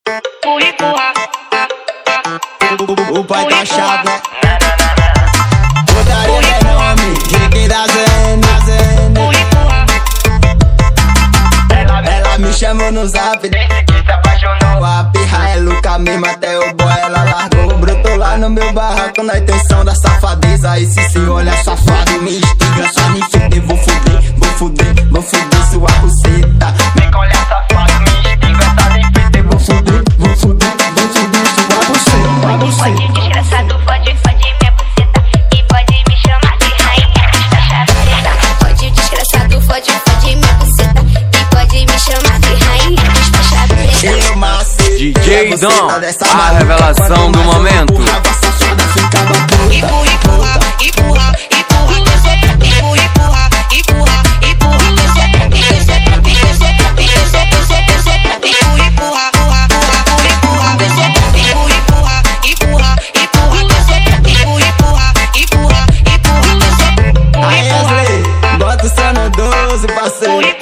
O pai tá chato, né? Putaria é nome, Rick da Zene. Ela me chamou no zap, desde que se apaixonou. A pirra é louca mesmo, até o boy ela largou. Brotou lá no meu barraco na intenção da safadeza. E se olha safado e me instiga, só me fuder. Vou fuder sua buceta. Vem com olhar safado, me instiga, só me fuder. Vou fuder sua buceta. Pode desgraçado, pode minha buceta. E pode me chamar de rainha da chaveta. Pode desgraçado, pode minha buceta. E pode me chamar de rainha da chaveta. DJ Dom, a revelação do momento. Bota o céu no 12, parceiro.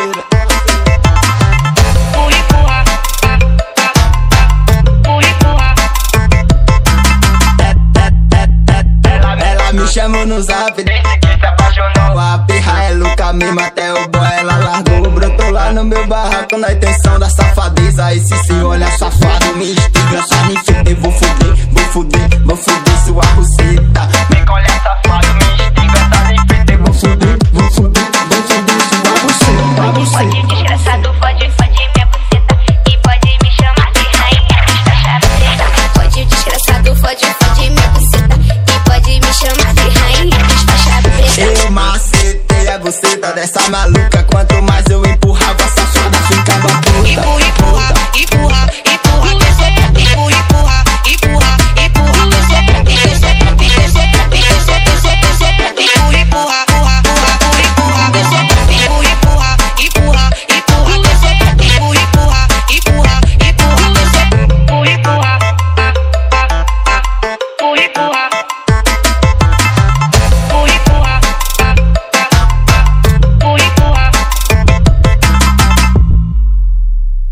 Ela me chamou no zap, desde que se apaixonou. A pirra é louca mesmo, até o boy ela largou. Brotou lá no meu barraco na intenção da safadeza. E se olha safado, me instiga, só me fuder. Vou fuder